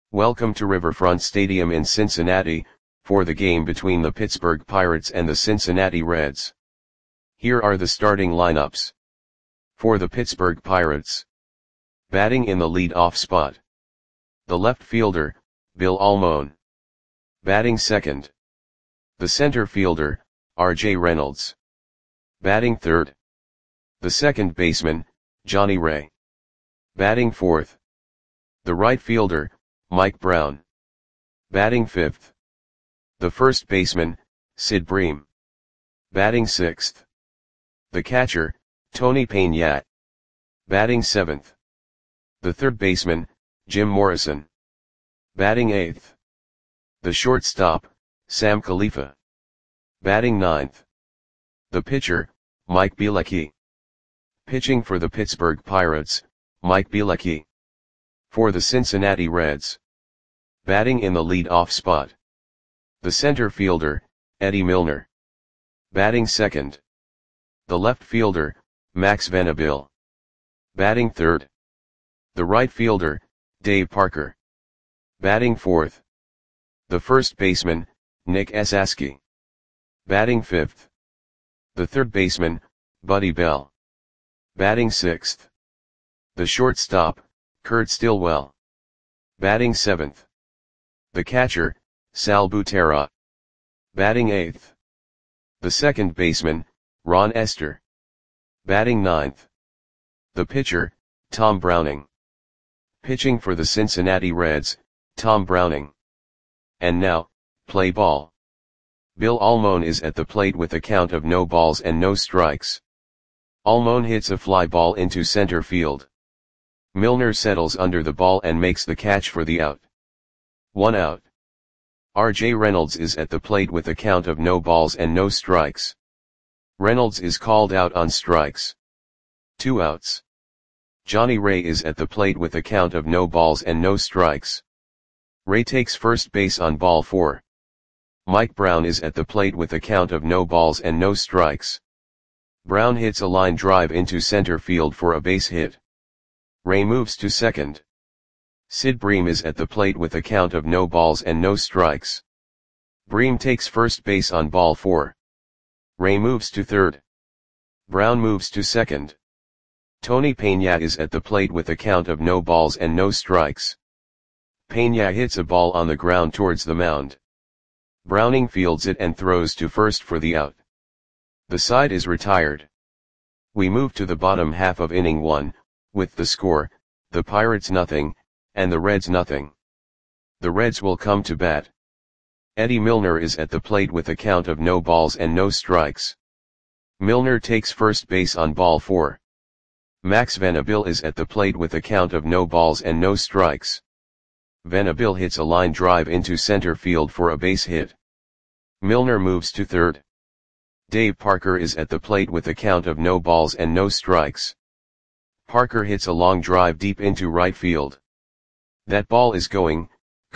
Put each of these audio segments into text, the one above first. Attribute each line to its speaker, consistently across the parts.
Speaker 1: Welcome to Riverfront Stadium in Cincinnati, for the game between the Pittsburgh Pirates and the Cincinnati Reds. Here are the starting lineups. For the Pittsburgh Pirates. Batting in the lead-off spot. The left fielder, Bill Almon. Batting second. The center fielder, R.J. Reynolds. Batting third. The second baseman, Johnny Ray. Batting fourth. The right fielder, Mike Brown. Batting fifth. The first baseman, Sid Bream. Batting sixth. The catcher, Tony Peña. Batting seventh. The third baseman, Jim Morrison. Batting eighth. The shortstop, Sam Khalifa. Batting ninth. The pitcher, Mike Bielecki. Pitching for the Pittsburgh Pirates, Mike Bielecki. For the Cincinnati Reds. Batting in the lead-off spot. The center fielder, Eddie Milner. Batting second. The left fielder, Max Venable. Batting third. The right fielder, Dave Parker. Batting fourth. The first baseman, Nick Esasky. Batting fifth. The third baseman, Buddy Bell. Batting sixth. The shortstop, Kurt Stillwell. Batting seventh. The catcher, Sal Butera. Batting eighth. The second baseman, Ron Estes. Batting ninth. The pitcher, Tom Browning. Pitching for the Cincinnati Reds, Tom Browning. And now, play ball. Bill Almon is at the plate with a count of no balls and no strikes. Almon hits a fly ball into center field. Milner settles under the ball and makes the catch for the out. 1 out. R.J. Reynolds is at the plate with a count of no balls and no strikes. Reynolds is called out on strikes. 2 outs. Johnny Ray is at the plate with a count of no balls and no strikes. Ray takes first base on ball 4. Mike Brown is at the plate with a count of no balls and no strikes. Brown hits a line drive into center field for a base hit. Ray moves to second. Sid Bream is at the plate with a count of no balls and no strikes. Bream takes first base on ball 4. Ray moves to third. Brown moves to second. Tony Peña is at the plate with a count of no balls and no strikes. Peña hits a ball on the ground towards the mound. Browning fields it and throws to first for the out. The side is retired. We move to the bottom half of inning 1, with the score, the Pirates nothing, and the Reds nothing. The Reds will come to bat. Eddie Milner is at the plate with a count of no balls and no strikes. Milner takes first base on ball 4. Max Venable is at the plate with a count of no balls and no strikes. Venable hits a line drive into center field for a base hit. Milner moves to third. Dave Parker is at the plate with a count of no balls and no strikes. Parker hits a long drive deep into right field. That ball is gone.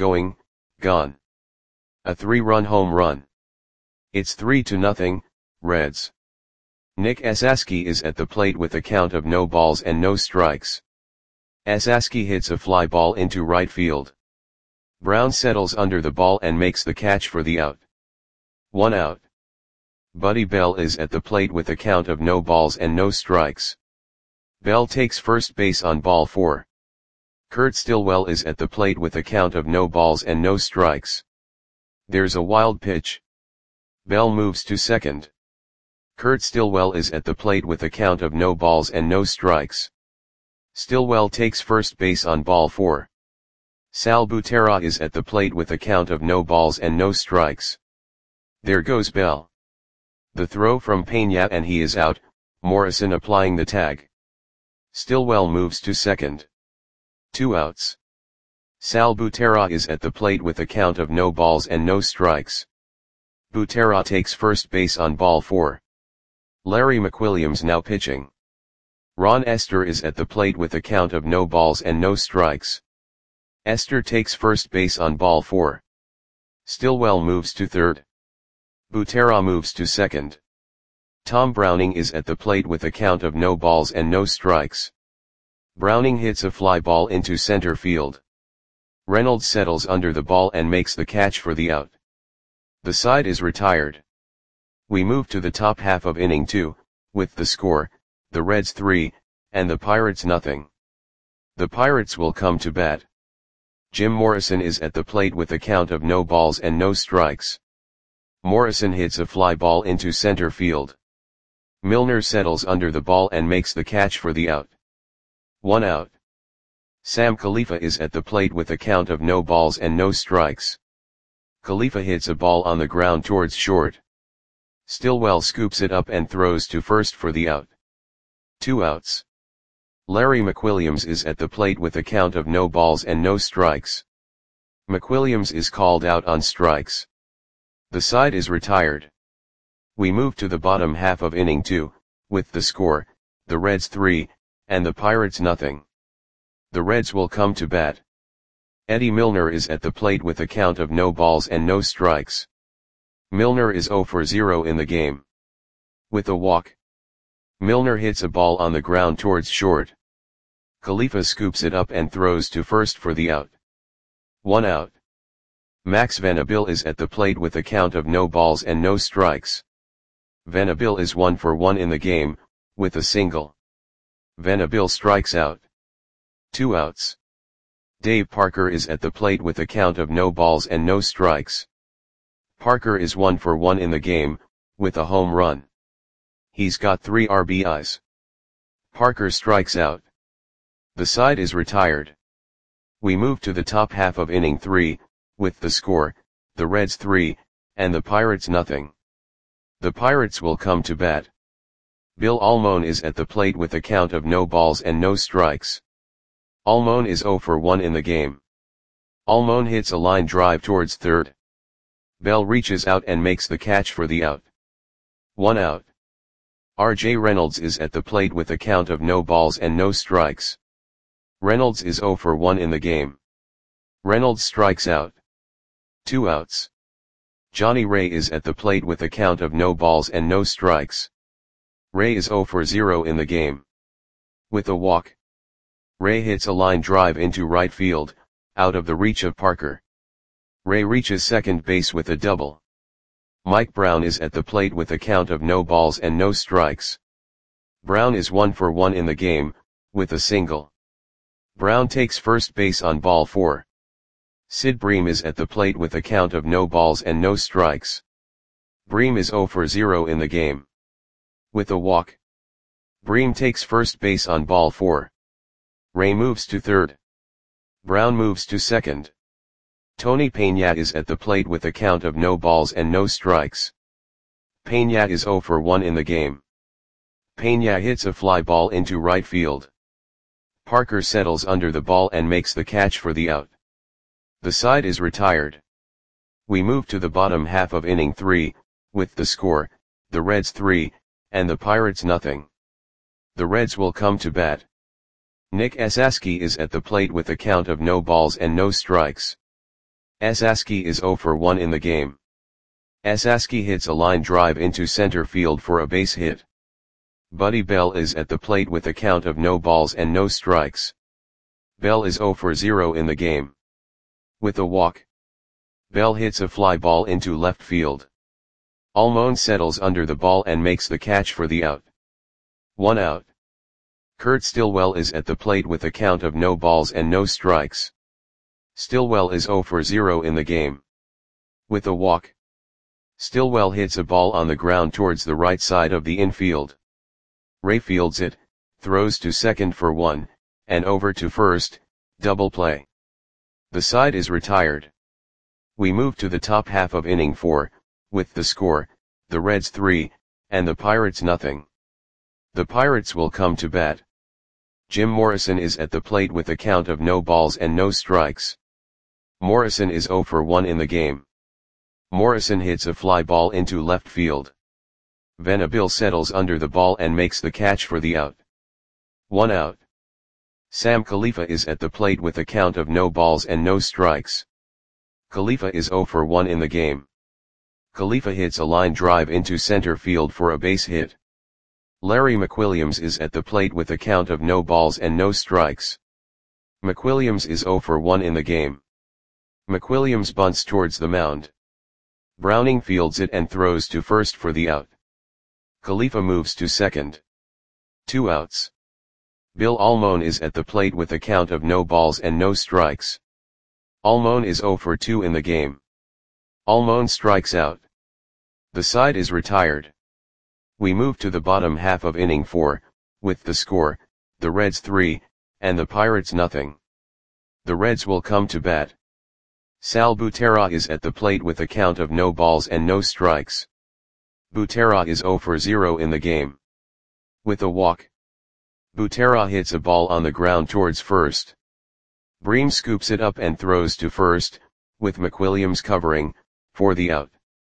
Speaker 1: A 3-run home run. It's 3-0, Reds. Nick Esasky is at the plate with a count of no balls and no strikes. Esasky hits a fly ball into right field. Brown settles under the ball and makes the catch for the out. 1 out. Buddy Bell is at the plate with a count of no balls and no strikes. Bell takes first base on ball 4. Kurt Stillwell is at the plate with a count of no balls and no strikes. There's a wild pitch. Bell moves to second. Kurt Stillwell is at the plate with a count of no balls and no strikes. Stillwell takes first base on ball 4. Sal Butera is at the plate with a count of no balls and no strikes. There goes Bell. The throw from Peña and he is out, Morrison applying the tag. Stillwell moves to second. 2 outs. Sal Butera is at the plate with a count of no balls and no strikes. Butera takes first base on ball 4. Larry McWilliams now pitching. Ron Estes is at the plate with a count of no balls and no strikes. Estes takes first base on ball 4. Stillwell moves to third. Butera moves to second. Tom Browning is at the plate with a count of no balls and no strikes. Browning hits a fly ball into center field. Reynolds settles under the ball and makes the catch for the out. The side is retired. We move to the top half of inning 2, with the score, the Reds 3, and the Pirates nothing. The Pirates will come to bat. Jim Morrison is at the plate with a count of no balls and no strikes. Morrison hits a fly ball into center field. Milner settles under the ball and makes the catch for the out. 1 out. Sam Khalifa is at the plate with a count of no balls and no strikes. Khalifa hits a ball on the ground towards short. Stillwell scoops it up and throws to first for the out. 2 outs. Larry McWilliams is at the plate with a count of no balls and no strikes. McWilliams is called out on strikes. The side is retired. We move to the bottom half of inning 2, with the score, the Reds 3, and the Pirates nothing. The Reds will come to bat. Eddie Milner is at the plate with a count of no balls and no strikes. Milner is 0 for 0 in the game. With a walk. Milner hits a ball on the ground towards short. Khalifa scoops it up and throws to first for the out. 1 out. Max Venable is at the plate with a count of no balls and no strikes. Venable is 1 for 1 in the game, with a single. Venable strikes out. 2 outs. Dave Parker is at the plate with a count of no balls and no strikes. Parker is 1 for 1 in the game, with a home run. He's got 3 RBIs. Parker strikes out. The side is retired. We move to the top half of inning 3, with the score, the Reds 3, and the Pirates nothing. The Pirates will come to bat. Bill Almon is at the plate with a count of no balls and no strikes. Almon is 0 for 1 in the game. Almon hits a line drive towards third. Bell reaches out and makes the catch for the out. 1 out. R.J. Reynolds is at the plate with a count of no balls and no strikes. Reynolds is 0 for 1 in the game. Reynolds strikes out. 2 outs. Johnny Ray is at the plate with a count of no balls and no strikes. Ray is 0 for 0 in the game. With a walk. Ray hits a line drive into right field, out of the reach of Parker. Ray reaches second base with a double. Mike Brown is at the plate with a count of no balls and no strikes. Brown is 1 for 1 in the game, with a single. Brown takes first base on ball 4. Sid Bream is at the plate with a count of no balls and no strikes. Bream is 0 for 0 in the game. With a walk. Bream takes first base on ball 4. Ray moves to third. Brown moves to second. Tony Peña is at the plate with a count of no balls and no strikes. Peña is 0 for 1 in the game. Peña hits a fly ball into right field. Parker settles under the ball and makes the catch for the out. The side is retired. We move to the bottom half of inning 3, with the score, the Reds 3, and the Pirates nothing. The Reds will come to bat. Nick Esaski is at the plate with a count of no balls and no strikes. Esaski is 0 for 1 in the game. Esaski hits a line drive into center field for a base hit. Buddy Bell is at the plate with a count of no balls and no strikes. Bell is 0 for 0 in the game. With a walk. Bell hits a fly ball into left field. Almon settles under the ball and makes the catch for the out. 1 out. Kurt Stillwell is at the plate with a count of no balls and no strikes. Stillwell is 0 for 0 in the game. With a walk. Stillwell hits a ball on the ground towards the right side of the infield. Ray fields it, throws to second for 1, and over to first, double play. The side is retired. We move to the top half of inning 4, with the score, the Reds 3, and the Pirates nothing. The Pirates will come to bat. Jim Morrison is at the plate with a count of no balls and no strikes. Morrison is 0 for 1 in the game. Morrison hits a fly ball into left field. Venable settles under the ball and makes the catch for the out. 1 out. Sam Khalifa is at the plate with a count of no balls and no strikes. Khalifa is 0 for 1 in the game. Khalifa hits a line drive into center field for a base hit. Larry McWilliams is at the plate with a count of no balls and no strikes. McWilliams is 0 for 1 in the game. McWilliams bunts towards the mound. Browning fields it and throws to first for the out. Khalifa moves to second. 2 outs. Bill Almon is at the plate with a count of no balls and no strikes. Almon is 0 for 2 in the game. Almon strikes out. The side is retired. We move to the bottom half of inning 4, with the score, the Reds 3, and the Pirates nothing. The Reds will come to bat. Sal Butera is at the plate with a count of no balls and no strikes. Butera is 0 for 0 in the game. With a walk. Butera hits a ball on the ground towards first. Bream scoops it up and throws to first, with McWilliams covering, for the out.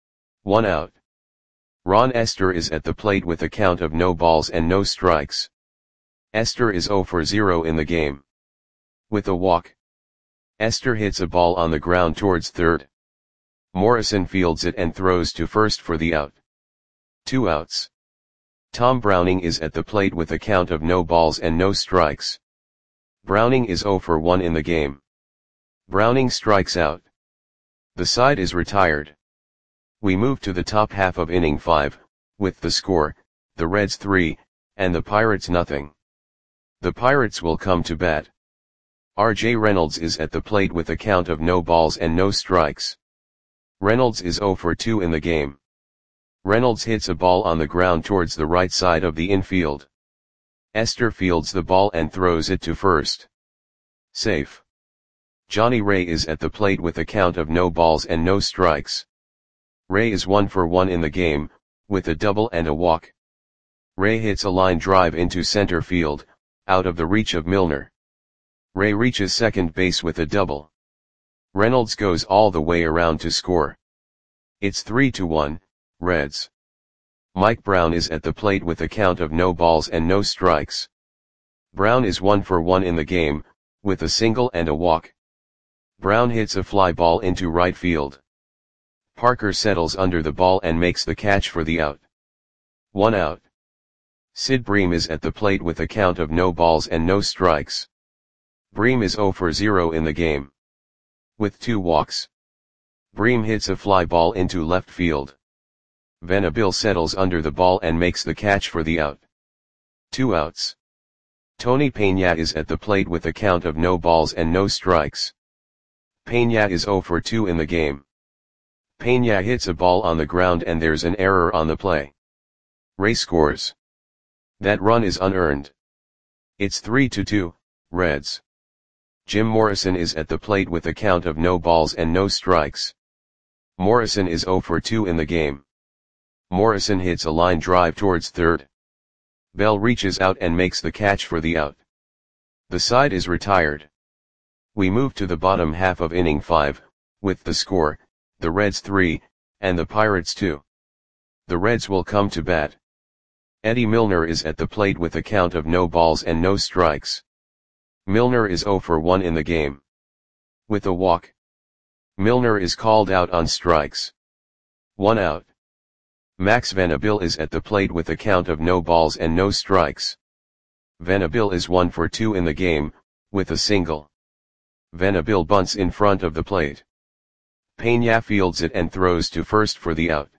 Speaker 1: 1 out. Ron Esther is at the plate with a count of no balls and no strikes. Esther is 0 for 0 in the game. With a walk. Esther hits a ball on the ground towards third. Morrison fields it and throws to first for the out. 2 outs. Tom Browning is at the plate with a count of no balls and no strikes. Browning is 0 for 1 in the game. Browning strikes out. The side is retired. We move to the top half of inning 5, with the score, the Reds 3, and the Pirates nothing. The Pirates will come to bat. R.J. Reynolds is at the plate with a count of no balls and no strikes. Reynolds is 0 for 2 in the game. Reynolds hits a ball on the ground towards the right side of the infield. Esther fields the ball and throws it to first. Safe. Johnny Ray is at the plate with a count of no balls and no strikes. Ray is 1 for 1 in the game, with a double and a walk. Ray hits a line drive into center field, out of the reach of Milner. Ray reaches second base with a double. Reynolds goes all the way around to score. It's 3-1, Reds. Mike Brown is at the plate with a count of no balls and no strikes. Brown is 1 for 1 in the game, with a single and a walk. Brown hits a fly ball into right field. Parker settles under the ball and makes the catch for the out. 1 out. Sid Bream is at the plate with a count of no balls and no strikes. Bream is 0 for 0 in the game. With 2 walks. Bream hits a fly ball into left field. Venabil settles under the ball and makes the catch for the out. 2 outs. Tony Peña is at the plate with a count of no balls and no strikes. Peña is 0 for 2 in the game. Peña hits a ball on the ground and there's an error on the play. Ray scores. That run is unearned. It's 3-2, Reds. Jim Morrison is at the plate with a count of no balls and no strikes. Morrison is 0 for 2 in the game. Morrison hits a line drive towards third. Bell reaches out and makes the catch for the out. The side is retired. We move to the bottom half of inning 5, with the score, the Reds 3, and the Pirates 2. The Reds will come to bat. Eddie Milner is at the plate with a count of no balls and no strikes. Milner is 0 for 1 in the game. With a walk. Milner is called out on strikes. 1 out. Max Venabil is at the plate with a count of no balls and no strikes. Venabil is 1 for 2 in the game, with a single. Venabil bunts in front of the plate. Peña fields it and throws to first for the out.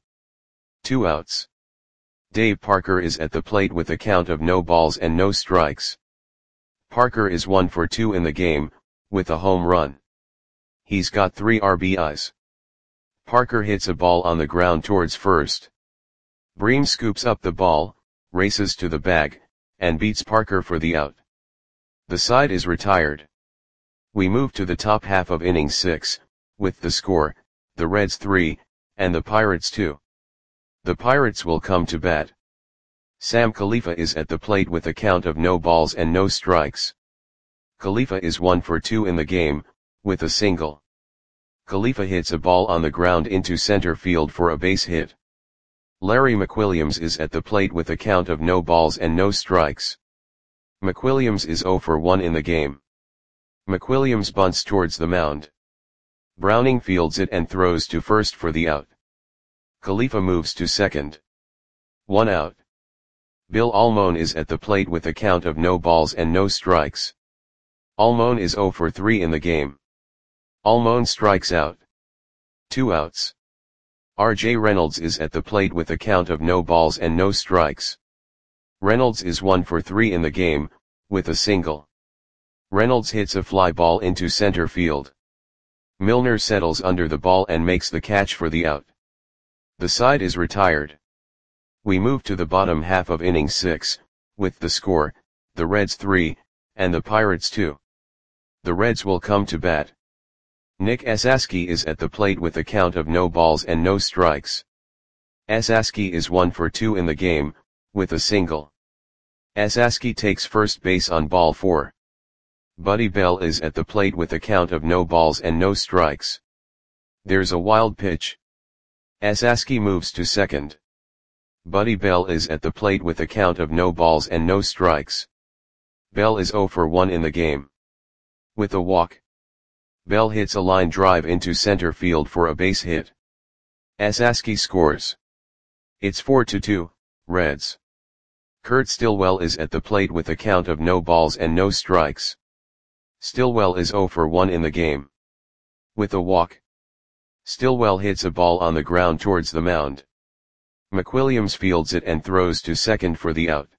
Speaker 1: 2 outs. Dave Parker is at the plate with a count of no balls and no strikes. Parker is 1 for 2 in the game, with a home run. He's got 3 RBIs. Parker hits a ball on the ground towards first. Bream scoops up the ball, races to the bag, and beats Parker for the out. The side is retired. We move to the top half of inning 6, with the score, the Reds 3, and the Pirates 2. The Pirates will come to bat. Sam Khalifa is at the plate with a count of no balls and no strikes. Khalifa is 1 for 2 in the game, with a single. Khalifa hits a ball on the ground into center field for a base hit. Larry McWilliams is at the plate with a count of no balls and no strikes. McWilliams is 0 for 1 in the game. McWilliams bunts towards the mound. Browning fields it and throws to first for the out. Khalifa moves to second. 1 out. Bill Almon is at the plate with a count of no balls and no strikes. Almon is 0 for 3 in the game. Almon strikes out. 2 outs. R.J. Reynolds is at the plate with a count of no balls and no strikes. Reynolds is 1 for 3 in the game, with a single. Reynolds hits a fly ball into center field. Milner settles under the ball and makes the catch for the out. The side is retired. We move to the bottom half of inning 6, with the score, the Reds 3, and the Pirates 2. The Reds will come to bat. Nick Esasky is at the plate with a count of no balls and no strikes. Esasky is 1 for 2 in the game, with a single. Esasky takes first base on ball 4. Buddy Bell is at the plate with a count of no balls and no strikes. There's a wild pitch. Esasky moves to second. Buddy Bell is at the plate with a count of no balls and no strikes. Bell is 0 for 1 in the game. With a walk. Bell hits a line drive into center field for a base hit. Esasky scores. It's 4-2, Reds. Kurt Stillwell is at the plate with a count of no balls and no strikes. Stillwell is 0 for 1 in the game. With a walk. Stillwell hits a ball on the ground towards the mound. McWilliams fields it and throws to second for the out.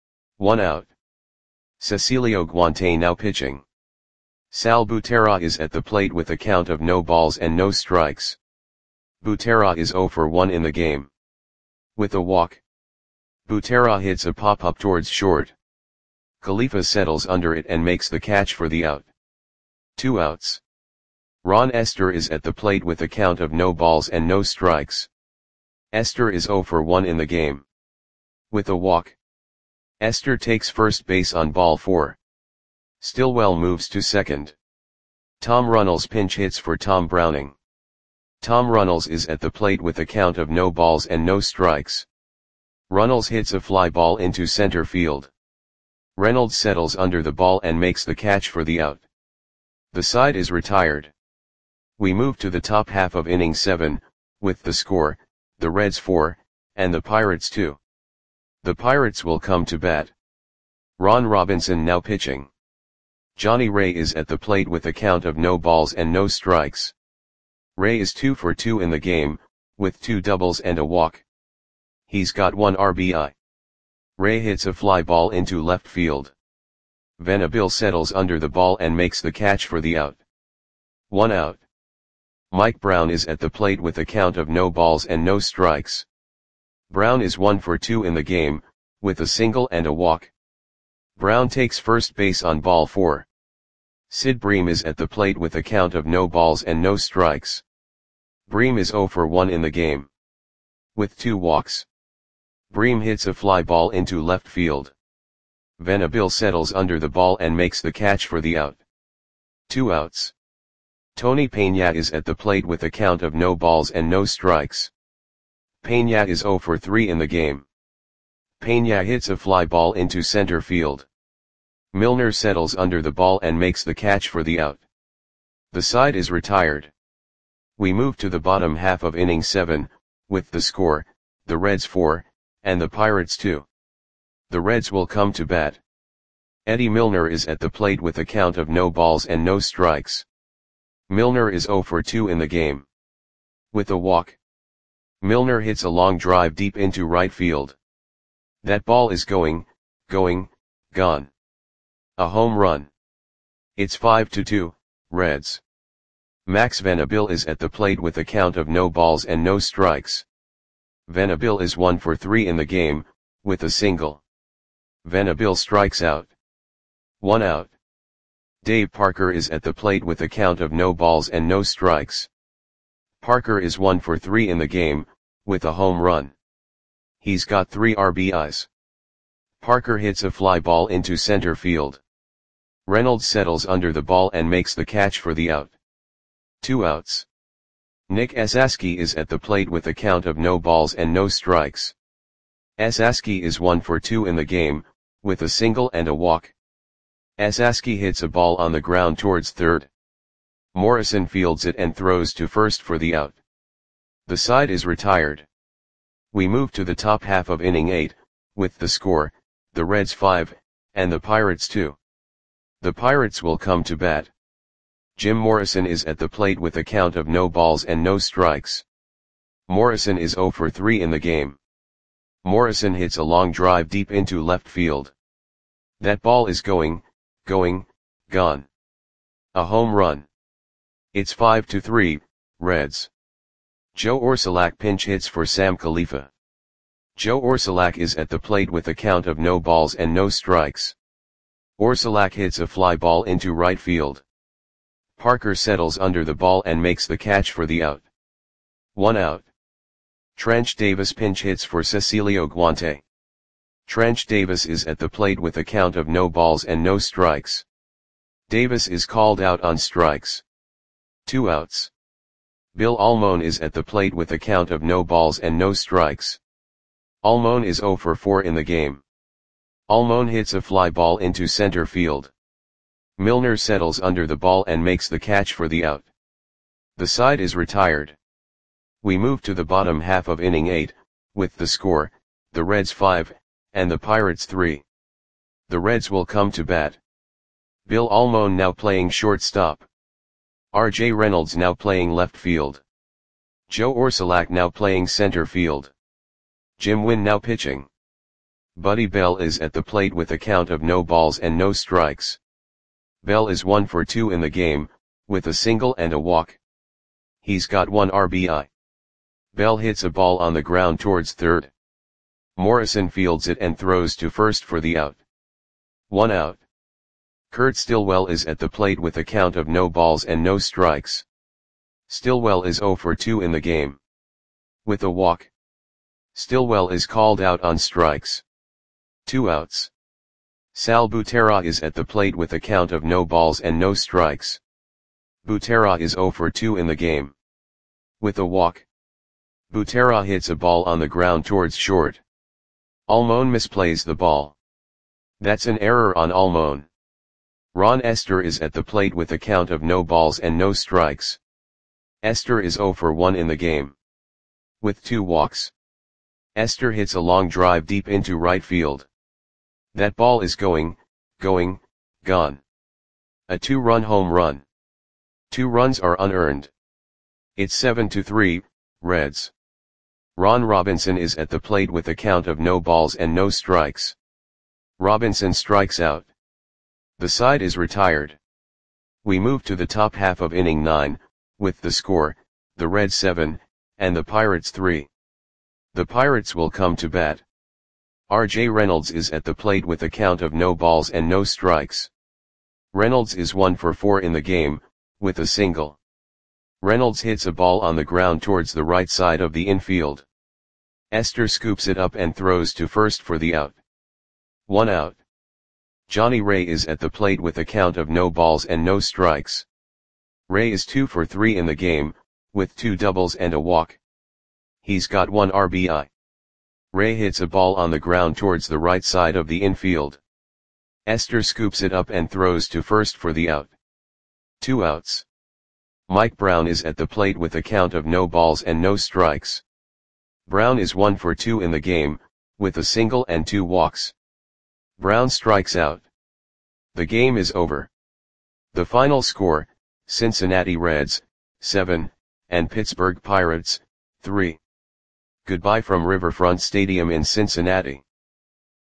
Speaker 1: 1 out. Cecilio Guante now pitching. Sal Butera is at the plate with a count of no balls and no strikes. Butera is 0 for 1 in the game. With a walk. Butera hits a pop-up towards short. Khalifa settles under it and makes the catch for the out. 2 outs. Ron Esther is at the plate with a count of no balls and no strikes. Esther is 0 for 1 in the game. With a walk. Esther takes first base on ball 4. Stillwell moves to second. Tom Runnels pinch hits for Tom Browning. Tom Runnels is at the plate with a count of no balls and no strikes. Runnels hits a fly ball into center field. Reynolds settles under the ball and makes the catch for the out. The side is retired. We move to the top half of inning 7, with the score, the Reds 4, and the Pirates 2. The Pirates will come to bat. Ron Robinson now pitching. Johnny Ray is at the plate with a count of no balls and no strikes. Ray is 2 for 2 in the game, with 2 doubles and a walk. He's got 1 RBI. Ray hits a fly ball into left field. Venable settles under the ball and makes the catch for the out. 1 out. Mike Brown is at the plate with a count of no balls and no strikes. Brown is 1 for 2 in the game, with a single and a walk. Brown takes first base on ball 4. Sid Bream is at the plate with a count of no balls and no strikes. Bream is 0 for 1 in the game. With 2 walks. Bream hits a fly ball into left field. Venable settles under the ball and makes the catch for the out. 2 outs. Tony Peña is at the plate with a count of no balls and no strikes. Peña is 0 for 3 in the game. Peña hits a fly ball into center field. Milner settles under the ball and makes the catch for the out. The side is retired. We move to the bottom half of inning 7, with the score, the Reds 4, and the Pirates 2. The Reds will come to bat. Eddie Milner is at the plate with a count of no balls and no strikes. Milner is 0 for 2 in the game. With a walk. Milner hits a long drive deep into right field. That ball is going, gone. A home run. It's 5-2, Reds. Max Venable is at the plate with a count of no balls and no strikes. Venable is 1 for 3 in the game, with a single. Venable strikes out. 1 out. Dave Parker is at the plate with a count of no balls and no strikes. Parker is 1 for 3 in the game, with a home run. He's got 3 RBIs. Parker hits a fly ball into center field. Reynolds settles under the ball and makes the catch for the out. 2 outs. Nick Esasky is at the plate with a count of no balls and no strikes. Esasky is 1 for 2 in the game, with a single and a walk. Esasky hits a ball on the ground towards third. Morrison fields it and throws to first for the out. The side is retired. We move to the top half of inning 8, with the score, the Reds 5, and the Pirates 2. The Pirates will come to bat. Jim Morrison is at the plate with a count of no balls and no strikes. Morrison is 0 for 3 in the game. Morrison hits a long drive deep into left field. That ball is going, gone. A home run. It's 5-3, Reds. Joe Orsulak pinch hits for Sam Khalifa. Joe Orsulak is at the plate with a count of no balls and no strikes. Orsulak hits a fly ball into right field. Parker settles under the ball and makes the catch for the out. 1 out. Trench Davis pinch hits for Cecilio Guante. Trench Davis is at the plate with a count of no balls and no strikes. Davis is called out on strikes. 2 outs. Bill Almon is at the plate with a count of no balls and no strikes. Almon is 0 for 4 in the game. Almon hits a fly ball into center field. Milner settles under the ball and makes the catch for the out. The side is retired. We move to the bottom half of inning 8, with the score, the Reds 5, and the Pirates 3. The Reds will come to bat. Bill Almon now playing shortstop. R.J. Reynolds now playing left field. Joe Orsulak now playing center field. Jim Wynn now pitching. Buddy Bell is at the plate with a count of no balls and no strikes. Bell is 1 for 2 in the game, with a single and a walk. He's got 1 RBI. Bell hits a ball on the ground towards third. Morrison fields it and throws to first for the out. 1 out. Kurt Stillwell is at the plate with a count of no balls and no strikes. Stillwell is 0 for 2 in the game. With a walk. Stillwell is called out on strikes. 2 outs. Sal Butera is at the plate with a count of no balls and no strikes. Butera is 0 for 2 in the game. With a walk. Butera hits a ball on the ground towards short. Almon misplays the ball. That's an error on Almon. Ron Esther is at the plate with a count of no balls and no strikes. Esther is 0 for 1 in the game. With 2 walks. Esther hits a long drive deep into right field. That ball is going, gone. A 2-run home run. 2 runs are unearned. It's 7-3, Reds. Ron Robinson is at the plate with a count of no balls and no strikes. Robinson strikes out. The side is retired. We move to the top half of inning 9, with the score, the Reds 7, and the Pirates 3. The Pirates will come to bat. R.J. Reynolds is at the plate with a count of no balls and no strikes. Reynolds is 1 for 4 in the game, with a single. Reynolds hits a ball on the ground towards the right side of the infield. Esther scoops it up and throws to first for the out. 1 out. Johnny Ray is at the plate with a count of no balls and no strikes. Ray is 2 for 3 in the game, with 2 doubles and a walk. He's got 1 RBI. Ray hits a ball on the ground towards the right side of the infield. Esther scoops it up and throws to first for the out. 2 outs. Mike Brown is at the plate with a count of no balls and no strikes. Brown is 1 for 2 in the game, with a single and 2 walks. Brown strikes out. The game is over. The final score, Cincinnati Reds, 7, and Pittsburgh Pirates, 3. Goodbye from Riverfront Stadium in Cincinnati.